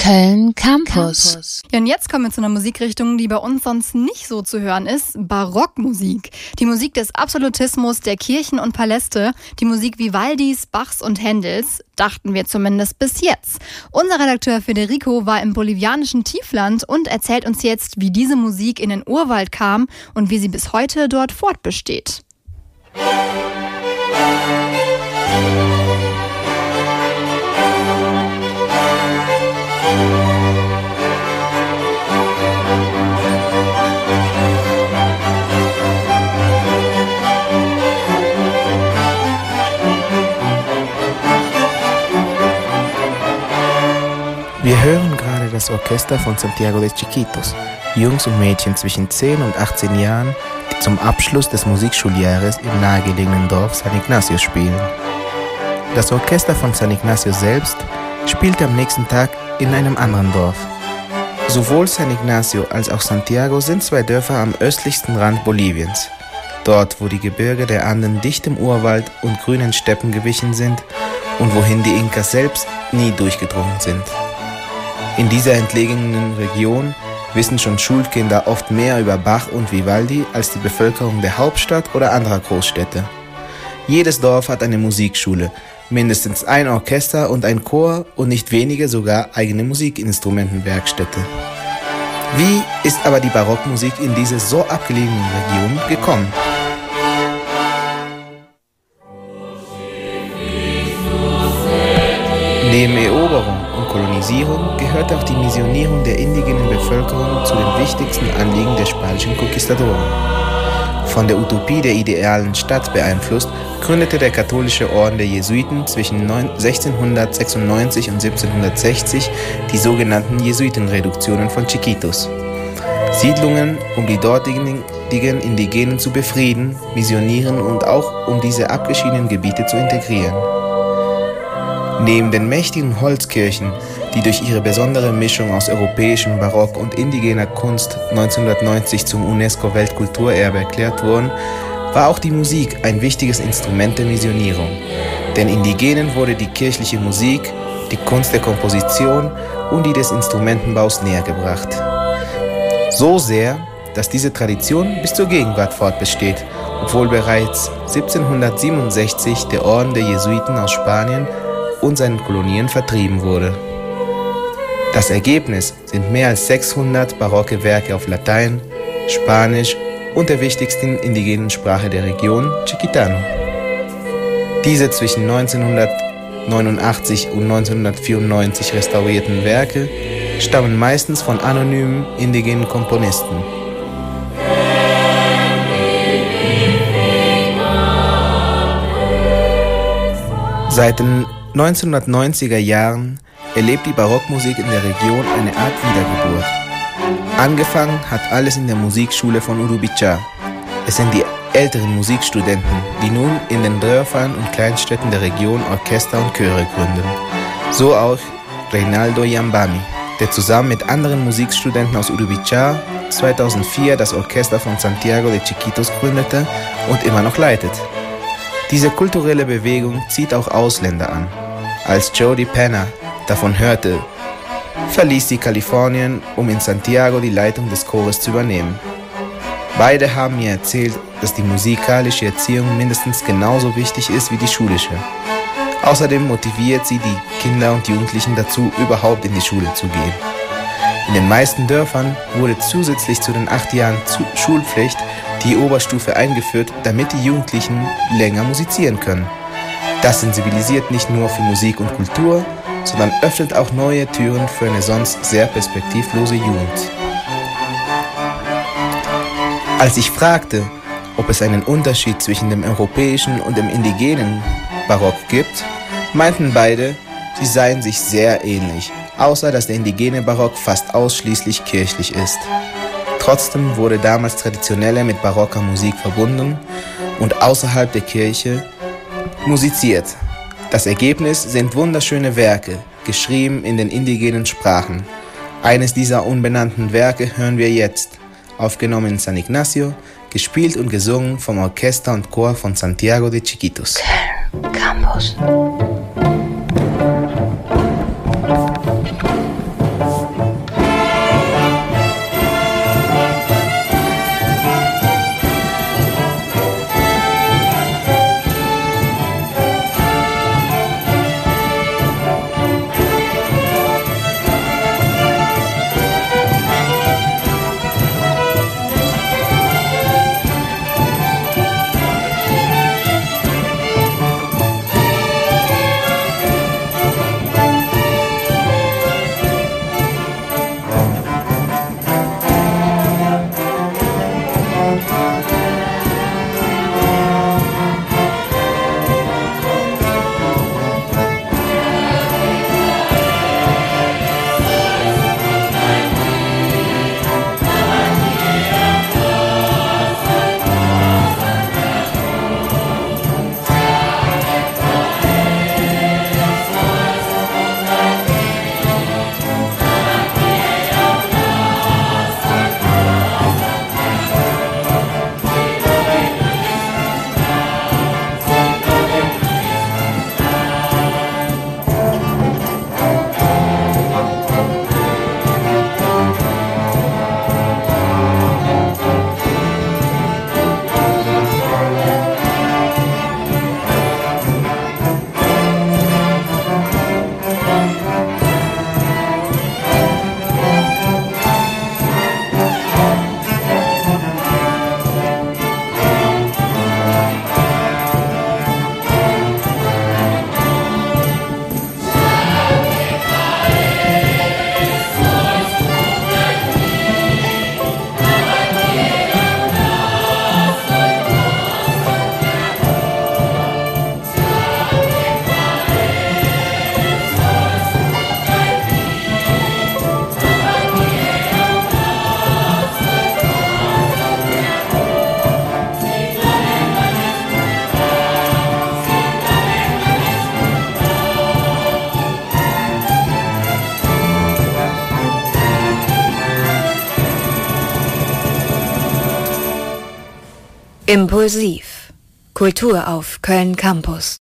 Köln Campus. Ja, und jetzt kommen wir zu einer Musikrichtung, die bei uns sonst nicht so zu hören ist: Barockmusik. Die Musik des Absolutismus, der Kirchen und Paläste, die Musik Vivaldis, Bachs und Händels, dachten wir zumindest bis jetzt. Unser Redakteur Federico war im bolivianischen Tiefland und erzählt uns jetzt, wie diese Musik in den Urwald kam und wie sie bis heute dort fortbesteht. Wir hören gerade das Orchester von Santiago de Chiquitos, Jungs und Mädchen zwischen 10 und 18 Jahren, die zum Abschluss des Musikschuljahres im nahegelegenen Dorf San Ignacio spielen. Das Orchester von San Ignacio selbst spielt am nächsten Tag in einem anderen Dorf. Sowohl San Ignacio als auch Santiago sind zwei Dörfer am östlichsten Rand Boliviens. Dort, wo die Gebirge der Anden dichtem Urwald und grünen Steppen gewichen sind und wohin die Inkas selbst nie durchgedrungen sind. In dieser entlegenen Region wissen schon Schulkinder oft mehr über Bach und Vivaldi als die Bevölkerung der Hauptstadt oder anderer Großstädte. Jedes Dorf hat eine Musikschule, mindestens ein Orchester und ein Chor und nicht wenige sogar eigene Musikinstrumentenwerkstätte. Wie ist aber die Barockmusik in diese so abgelegene Region gekommen? Neben Eroberung und Kolonisierung gehört auch die Missionierung der indigenen Bevölkerung zu den wichtigsten Anliegen der spanischen Konquistadoren. Von der Utopie der idealen Stadt beeinflusst, gründete der katholische Orden der Jesuiten zwischen 1696 und 1760 die sogenannten Jesuitenreduktionen von Chiquitos. Siedlungen, um die dortigen Indigenen zu befrieden, missionieren und auch um diese abgeschiedenen Gebiete zu integrieren. Neben den mächtigen Holzkirchen, die durch ihre besondere Mischung aus europäischem Barock und indigener Kunst 1990 zum UNESCO-Weltkulturerbe erklärt wurden, war auch die Musik ein wichtiges Instrument der Missionierung. Den Indigenen wurde die kirchliche Musik, die Kunst der Komposition und die des Instrumentenbaus nähergebracht. So sehr, dass diese Tradition bis zur Gegenwart fortbesteht, obwohl bereits 1767 der Orden der Jesuiten aus Spanien und seinen Kolonien vertrieben wurde. Das Ergebnis sind mehr als 600 barocke Werke auf Latein, Spanisch und der wichtigsten indigenen Sprache der Region, Chiquitano. Diese zwischen 1989 und 1994 restaurierten Werke stammen meistens von anonymen indigenen Komponisten. Seit den 1990er Jahren erlebt die Barockmusik in der Region eine Art Wiedergeburt. Angefangen hat alles in der Musikschule von Urubichá. Es sind die älteren Musikstudenten, die nun in den Dörfern und Kleinstädten der Region Orchester und Chöre gründen. So auch Reinaldo Yambami, der zusammen mit anderen Musikstudenten aus Urubichá 2004 das Orchester von Santiago de Chiquitos gründete und immer noch leitet. Diese kulturelle Bewegung zieht auch Ausländer an. Als Jody Penner davon hörte, verließ sie Kalifornien, um in Santiago die Leitung des Chores zu übernehmen. Beide haben mir erzählt, dass die musikalische Erziehung mindestens genauso wichtig ist wie die schulische. Außerdem motiviert sie die Kinder und Jugendlichen dazu, überhaupt in die Schule zu gehen. In den meisten Dörfern wurde zusätzlich zu den 8 Jahren Schulpflicht die Oberstufe eingeführt, damit die Jugendlichen länger musizieren können. Das sensibilisiert nicht nur für Musik und Kultur, sondern öffnet auch neue Türen für eine sonst sehr perspektivlose Jugend. Als ich fragte, ob es einen Unterschied zwischen dem europäischen und dem indigenen Barock gibt, meinten beide, sie seien sich sehr ähnlich, außer dass der indigene Barock fast ausschließlich kirchlich ist. Trotzdem wurde damals traditionelle mit barocker Musik verbunden und außerhalb der Kirche musiziert. Das Ergebnis sind wunderschöne Werke, geschrieben in den indigenen Sprachen. Eines dieser unbenannten Werke hören wir jetzt, aufgenommen in San Ignacio, gespielt und gesungen vom Orchester und Chor von Santiago de Chiquitos. Köln Campus. Impulsiv. Kultur auf Köln Campus.